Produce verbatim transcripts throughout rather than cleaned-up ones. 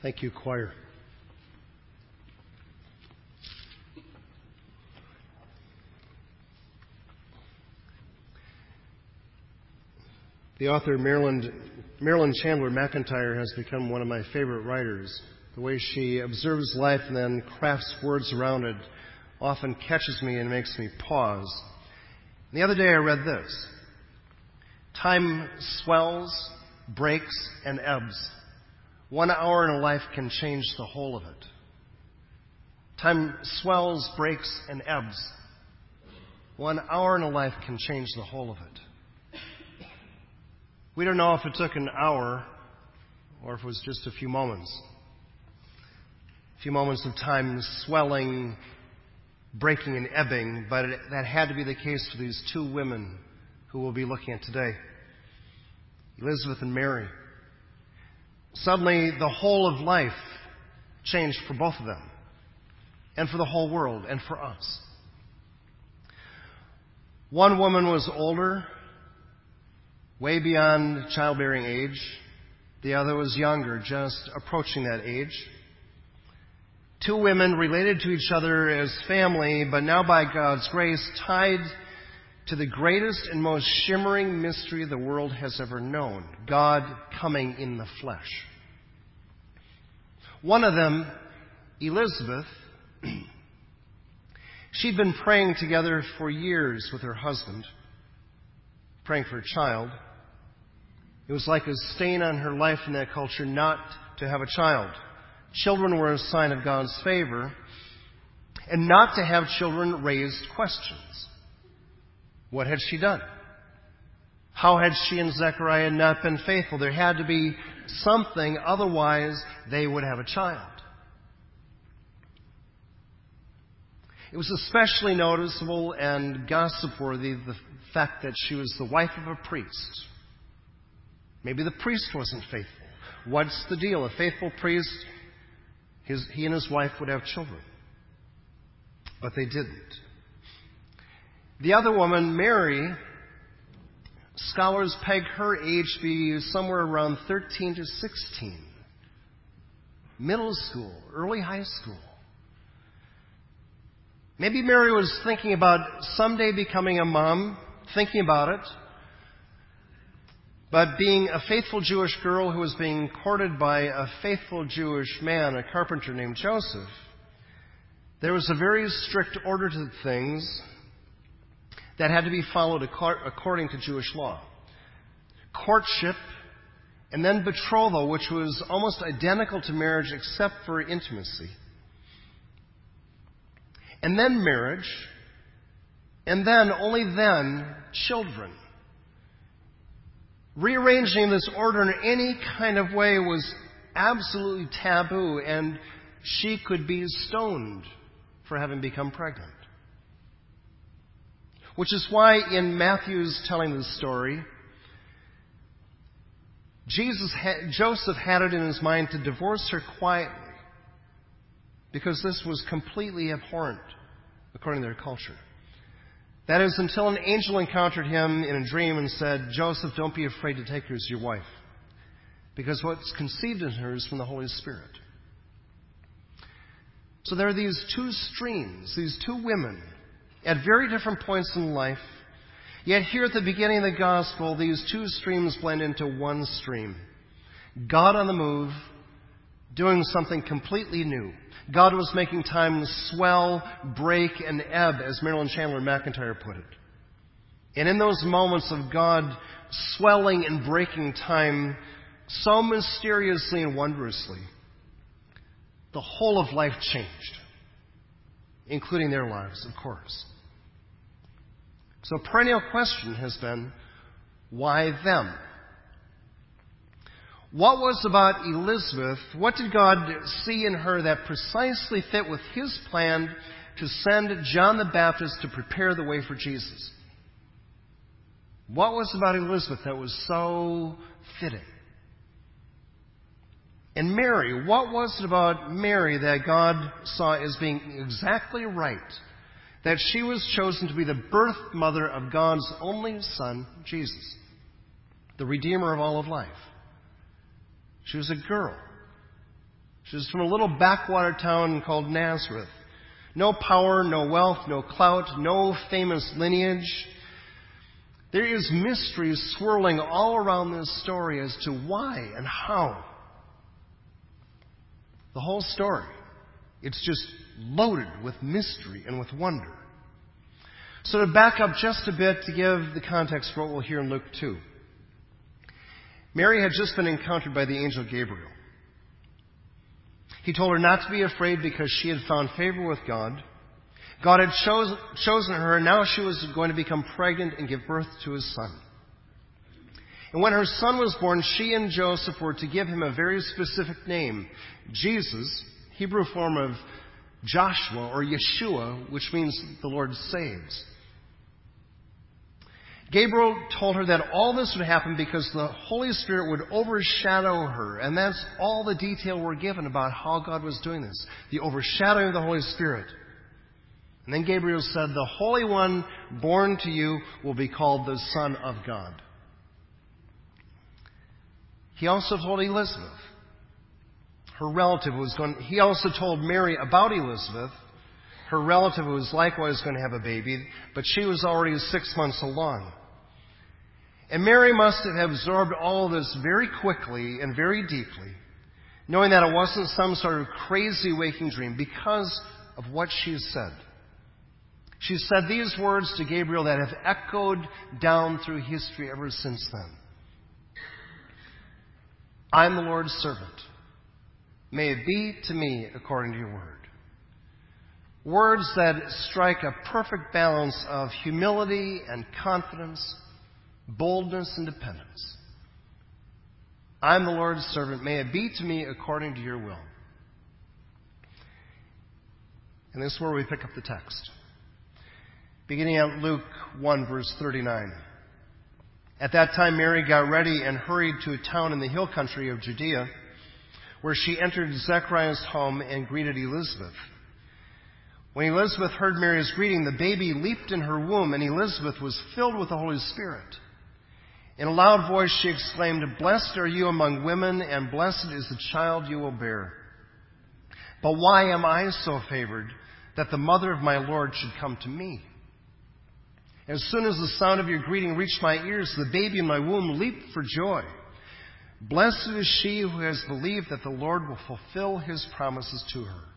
Thank you, choir. The author Marilyn, Marilyn Chandler McIntyre has become one of my favorite writers. The way she observes life and then crafts words around it often catches me and makes me pause. The other day I read this: time swells, breaks, and ebbs. One hour in a life can change the whole of it. Time swells, breaks, and ebbs. One hour in a life can change the whole of it. We don't know if it took an hour or if it was just a few moments. A few moments of time swelling, breaking, and ebbing, but it, that had to be the case for these two women who we'll be looking at today, Elizabeth and Mary. Suddenly, the whole of life changed for both of them, and for the whole world, and for us. One woman was older, way beyond childbearing age. The other was younger, just approaching that age. Two women related to each other as family, but now by God's grace tied to the greatest and most shimmering mystery the world has ever known: God coming in the flesh. One of them, Elizabeth, she'd been praying together for years with her husband, praying for a child. It was like a stain on her life in that culture not to have a child. Children were a sign of God's favor, and not to have children raised questions. What had she done? How had she and Zechariah not been faithful? There had to be something, otherwise they would have a child. It was especially noticeable and gossip-worthy the fact that she was the wife of a priest. Maybe the priest wasn't faithful. What's the deal? A faithful priest, his, he and his wife would have children. But they didn't. The other woman, Mary, scholars peg her age to be somewhere around thirteen to sixteen. Middle school, early high school. Maybe Mary was thinking about someday becoming a mom, thinking about it. But being a faithful Jewish girl who was being courted by a faithful Jewish man, a carpenter named Joseph, there was a very strict order to things that had to be followed according to Jewish law. Courtship, and then betrothal, which was almost identical to marriage except for intimacy. And then marriage, and then, only then, children. Rearranging this order in any kind of way was absolutely taboo, and she could be stoned for having become pregnant. Which is why in Matthew's telling the story, Jesus ha- Joseph had it in his mind to divorce her quietly, because this was completely abhorrent according to their culture. That is, until an angel encountered him in a dream and said, "Joseph, don't be afraid to take her as your wife, because what's conceived in her is from the Holy Spirit." So there are these two streams, these two women, at very different points in life, yet here at the beginning of the gospel, these two streams blend into one stream. God on the move, doing something completely new. God was making time swell, break, and ebb, as Marilyn Chandler McIntyre put it. And in those moments of God swelling and breaking time so mysteriously and wondrously, the whole of life changed, including their lives, of course. So a perennial question has been, why them? What was about Elizabeth? What did God see in her that precisely fit with His plan to send John the Baptist to prepare the way for Jesus? What was about Elizabeth that was so fitting? And Mary, what was it about Mary that God saw as being exactly right, that she was chosen to be the birth mother of God's only Son, Jesus, the Redeemer of all of life? She was a girl. She was from a little backwater town called Nazareth. No power, no wealth, no clout, no famous lineage. There is mystery swirling all around this story as to why and how. The whole story, it's just loaded with mystery and with wonder. So to back up just a bit to give the context for what we'll hear in Luke two. Mary had just been encountered by the angel Gabriel. He told her not to be afraid because she had found favor with God. God had chose, chosen her, and now she was going to become pregnant and give birth to his son. And when her son was born, she and Joseph were to give him a very specific name, Jesus, Hebrew form of Joshua or Yeshua, which means the Lord saves. Gabriel told her that all this would happen because the Holy Spirit would overshadow her. And that's all the detail we're given about how God was doing this. The overshadowing of the Holy Spirit. And then Gabriel said, the Holy One born to you will be called the Son of God. He also told Elizabeth, her relative was going, he also told Mary about Elizabeth, her relative was likewise going to have a baby, but she was already six months along. And Mary must have absorbed all of this very quickly and very deeply, knowing that it wasn't some sort of crazy waking dream because of what she said. She said these words to Gabriel that have echoed down through history ever since then. I am the Lord's servant. May it be to me according to your word. Words that strike a perfect balance of humility and confidence, boldness and dependence. I am the Lord's servant. May it be to me according to your will. And this is where we pick up the text. Beginning at Luke one, verse thirty-nine. At that time, Mary got ready and hurried to a town in the hill country of Judea, where she entered Zechariah's home and greeted Elizabeth. When Elizabeth heard Mary's greeting, the baby leaped in her womb, and Elizabeth was filled with the Holy Spirit. In a loud voice she exclaimed, "Blessed are you among women, and blessed is the child you will bear. But why am I so favored that the mother of my Lord should come to me? As soon as the sound of your greeting reached my ears, the baby in my womb leaped for joy. Blessed is she who has believed that the Lord will fulfill his promises to her."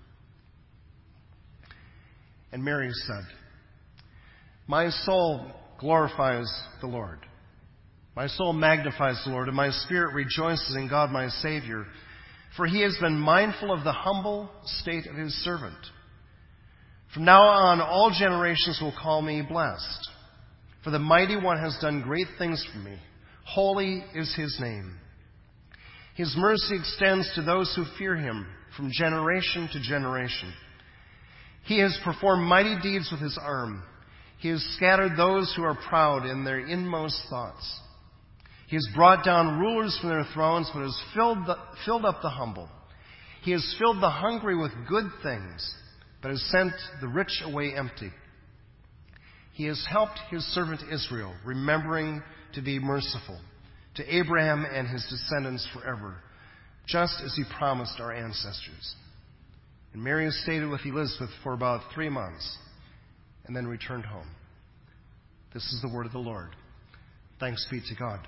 And Mary said, "My soul glorifies the Lord. My soul magnifies the Lord, and my spirit rejoices in God my Savior, for he has been mindful of the humble state of his servant. From now on, all generations will call me blessed. For the Mighty One has done great things for me. Holy is his name. His mercy extends to those who fear him from generation to generation. He has performed mighty deeds with his arm. He has scattered those who are proud in their inmost thoughts. He has brought down rulers from their thrones, but has filled, the, filled up the humble. He has filled the hungry with good things, but has sent the rich away empty. He has helped his servant Israel, remembering to be merciful to Abraham and his descendants forever, just as he promised our ancestors." And Mary stayed with Elizabeth for about three months and then returned home. This is the word of the Lord. Thanks be to God.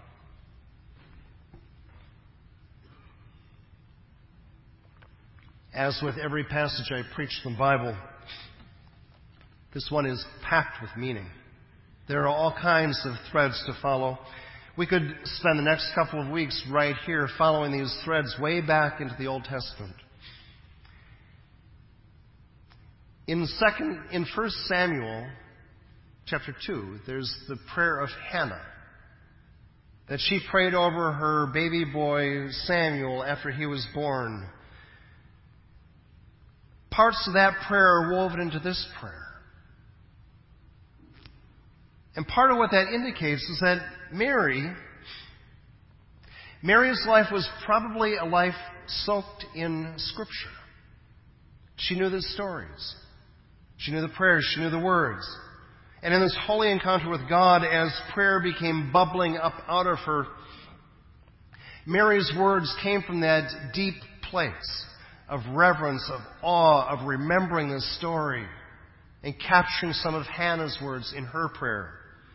As with every passage I preach from the Bible, this one is packed with meaning. There are all kinds of threads to follow. We could spend the next couple of weeks right here following these threads way back into the Old Testament. In second, in First Samuel chapter two, there's the prayer of Hannah that she prayed over her baby boy Samuel after he was born. Parts of that prayer are woven into this prayer. And part of what that indicates is that Mary, Mary's life was probably a life soaked in Scripture. She knew the stories. She knew the prayers. She knew the words. And in this holy encounter with God, as prayer became bubbling up out of her, Mary's words came from that deep place of reverence, of awe, of remembering this story and capturing some of Hannah's words in her prayer.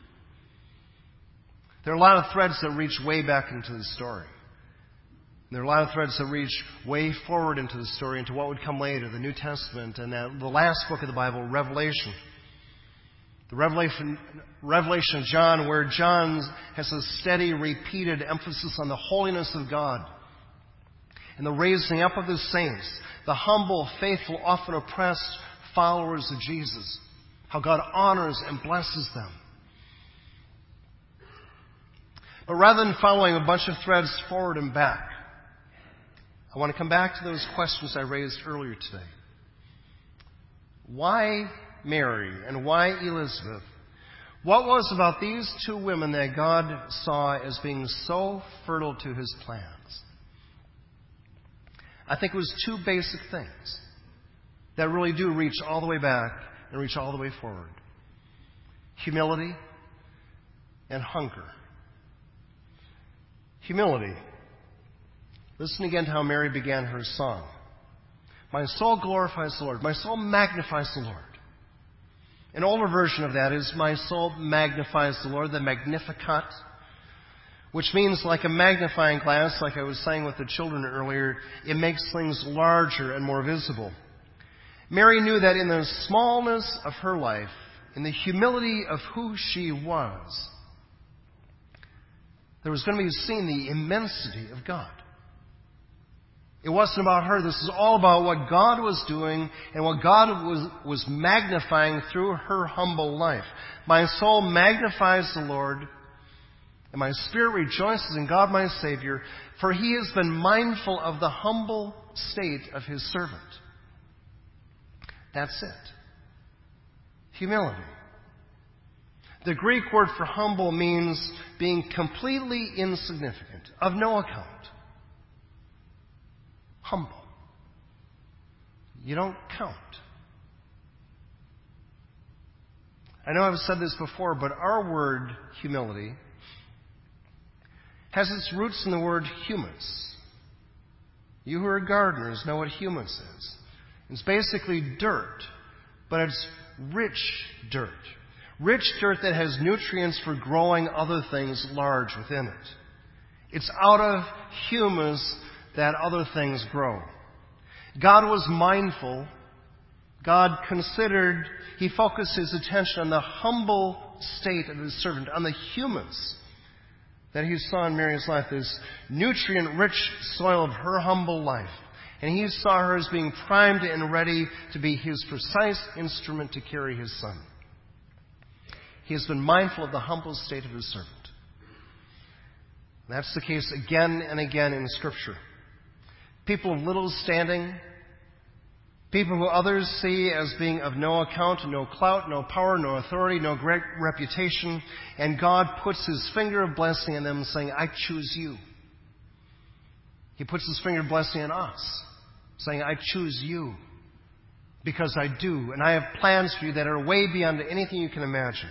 There are a lot of threads that reach way back into the story. There are a lot of threads that reach way forward into the story, into what would come later, the New Testament, and uh, the last book of the Bible, Revelation. The Revelation, Revelation of John, where John has a steady, repeated emphasis on the holiness of God and the raising up of the saints, the humble, faithful, often oppressed followers of Jesus, how God honors and blesses them. But rather than following a bunch of threads forward and back, I want to come back to those questions I raised earlier today. Why Mary and why Elizabeth? What was about these two women that God saw as being so fertile to His plans? I think it was two basic things that really do reach all the way back and reach all the way forward. Humility and hunger. Humility. Listen again to how Mary began her song. My soul glorifies the Lord. My soul magnifies the Lord. An older version of that is, my soul magnifies the Lord, the Magnificat, which means like a magnifying glass, like I was saying with the children earlier, it makes things larger and more visible. Mary knew that in the smallness of her life, in the humility of who she was, there was going to be seen the immensity of God. It wasn't about her. This is all about what God was doing and what God was, was magnifying through her humble life. My soul magnifies the Lord, and my spirit rejoices in God my Savior, for He has been mindful of the humble state of His servant. That's it. Humility. The Greek word for humble means being completely insignificant, of no account. Humble. You don't count. I know I've said this before, but our word, humility, has its roots in the word humus. You who are gardeners know what humus is. It's basically dirt, but it's rich dirt. Rich dirt that has nutrients for growing other things large within it. It's out of humus that other things grow. God was mindful. God considered, He focused His attention on the humble state of His servant, on the humus that He saw in Mary's life, this nutrient-rich soil of her humble life. And He saw her as being primed and ready to be His precise instrument to carry His Son. He has been mindful of the humble state of His servant. That's the case again and again in Scripture. People of little standing, people who others see as being of no account, no clout, no power, no authority, no great reputation, and God puts His finger of blessing on them, saying, I choose you. He puts His finger of blessing on us, saying, I choose you, because I do, and I have plans for you that are way beyond anything you can imagine.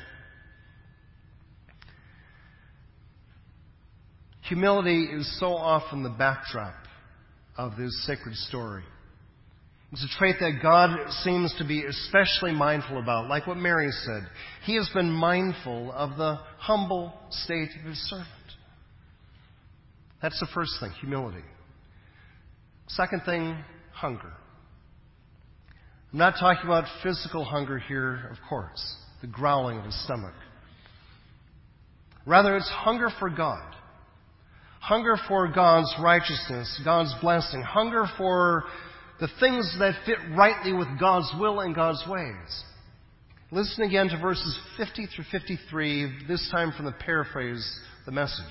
Humility is so often the backdrop of this sacred story. It's a trait that God seems to be especially mindful about, like what Mary said. He has been mindful of the humble state of His servant. That's the first thing, humility. Second thing, hunger. I'm not talking about physical hunger here, of course, the growling of a stomach. Rather, it's hunger for God. Hunger for God's righteousness, God's blessing. Hunger for the things that fit rightly with God's will and God's ways. Listen again to verses fifty through fifty-three, this time from the paraphrase, the Message.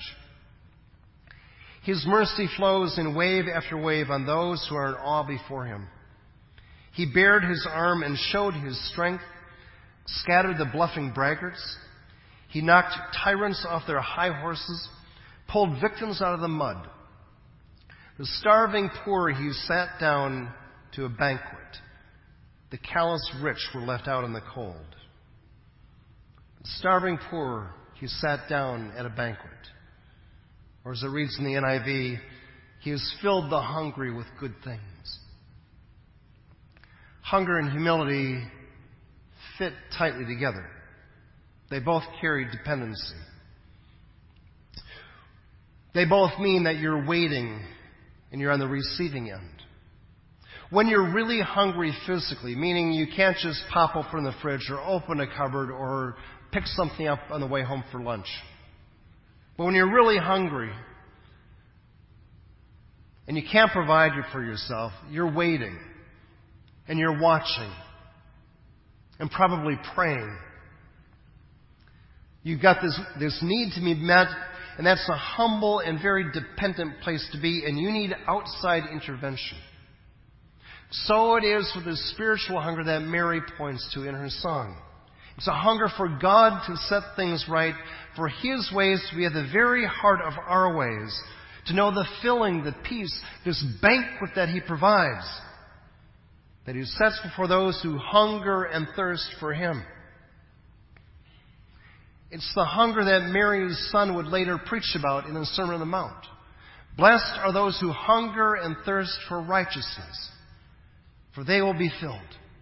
His mercy flows in wave after wave on those who are in awe before Him. He bared His arm and showed His strength, scattered the bluffing braggarts. He knocked tyrants off their high horses, pulled victims out of the mud. The starving poor He sat down to a banquet. The callous rich were left out in the cold. The starving poor He sat down at a banquet. Or as it reads in the N I V, He has filled the hungry with good things. hunger and humility fit tightly together. They both carry dependency. They both mean that you're waiting and you're on the receiving end. When you're really hungry physically, meaning you can't just pop open the fridge or open a cupboard or pick something up on the way home for lunch. But when you're really hungry and you can't provide for yourself, you're waiting and you're watching and probably praying. You've got this, this need to be met, and that's a humble and very dependent place to be, and you need outside intervention. So it is with the spiritual hunger that Mary points to in her song. It's a hunger for God to set things right, for His ways to be at the very heart of our ways, to know the filling, the peace, this banquet that He provides, that He sets before those who hunger and thirst for Him. It's the hunger that Mary's son would later preach about in the Sermon on the Mount. Blessed are those who hunger and thirst for righteousness, for they will be filled.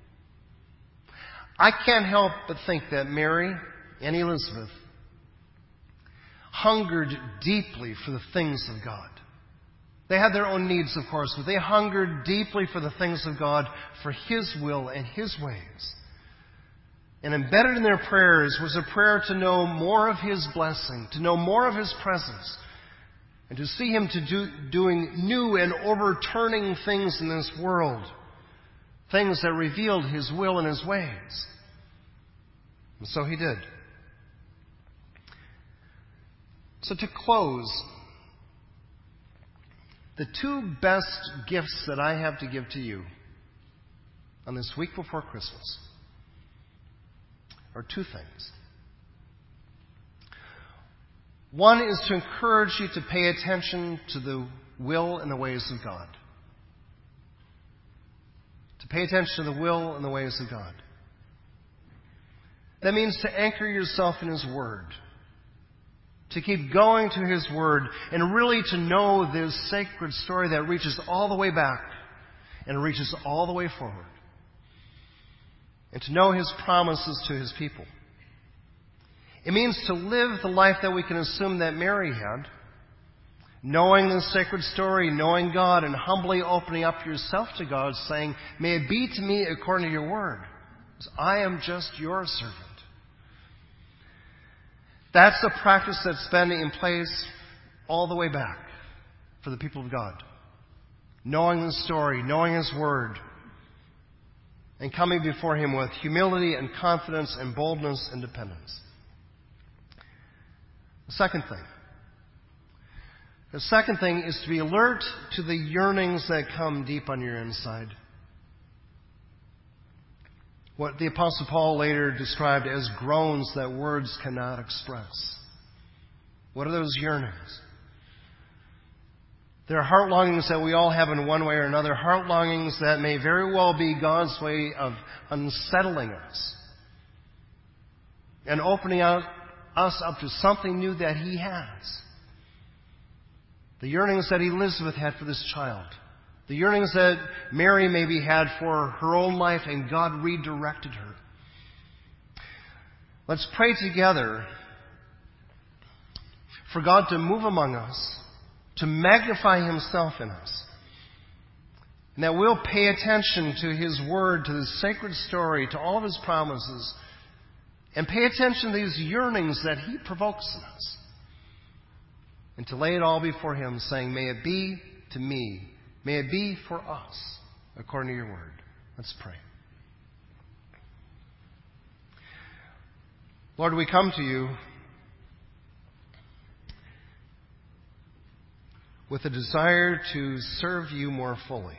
I can't help but think that Mary and Elizabeth hungered deeply for the things of God. They had their own needs, of course, but they hungered deeply for the things of God, for His will and His ways. And embedded in their prayers was a prayer to know more of His blessing, to know more of His presence, and to see Him to do, doing new and overturning things in this world, things that revealed His will and His ways. And so He did. So to close, the two best gifts that I have to give to you on this week before Christmas are two things. One is to encourage you to pay attention to the will and the ways of God. To pay attention to the will and the ways of God. That means to anchor yourself in His Word. To keep going to His Word and really to know this sacred story that reaches all the way back and reaches all the way forward. And to know His promises to His people. It means to live the life that we can assume that Mary had, knowing the sacred story, knowing God, and humbly opening up yourself to God, saying, may it be to me according to your word, because I am just your servant. That's a practice that's been in place all the way back for the people of God. Knowing the story, knowing His word, and coming before Him with humility and confidence and boldness and dependence. The second thing. The second thing is to be alert to the yearnings that come deep on your inside. What the Apostle Paul later described as groans that words cannot express. What are those yearnings? There are heart longings that we all have in one way or another, heart longings that may very well be God's way of unsettling us and opening out, us up to something new that He has. The yearnings that Elizabeth had for this child. The yearnings that Mary maybe had for her own life, and God redirected her. Let's pray together for God to move among us, to magnify Himself in us. And that we'll pay attention to His Word, to the sacred story, to all of His promises, and pay attention to these yearnings that He provokes in us. And to lay it all before Him, saying, may it be to me, may it be for us, according to your word. Let's pray. Lord, we come to you with a desire to serve you more fully,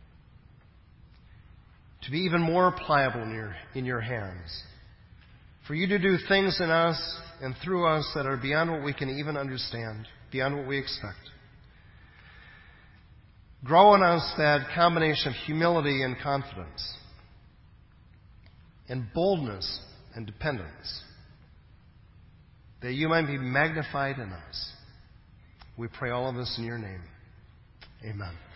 to be even more pliable in your, in your hands, for you to do things in us and through us that are beyond what we can even understand, beyond what we expect. Grow in us that combination of humility and confidence, and boldness and dependence, that you might be magnified in us. We pray all of this in your name. Amen.